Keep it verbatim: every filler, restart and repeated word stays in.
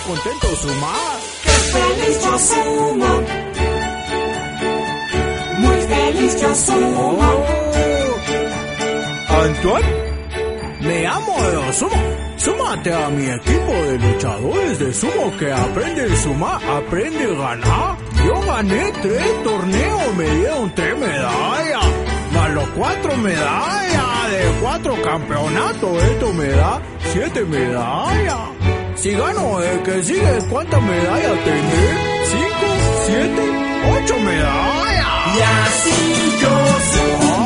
contento sumar. ¡Qué feliz yo sumo! Muy feliz yo sumo. Oh. Antoine, me amo de sumo. Súmate a mi equipo de luchadores de sumo que aprende a sumar, aprende a ganar. Yo gané tres torneos, me dieron tres medallas. Más los cuatro medallas de cuatro campeonatos, esto me da siete medallas. Si gano el que sigue, ¿cuántas medallas tendré? ¿Cinco? ¿Siete? ¿Ocho medallas? Y así yo sumo.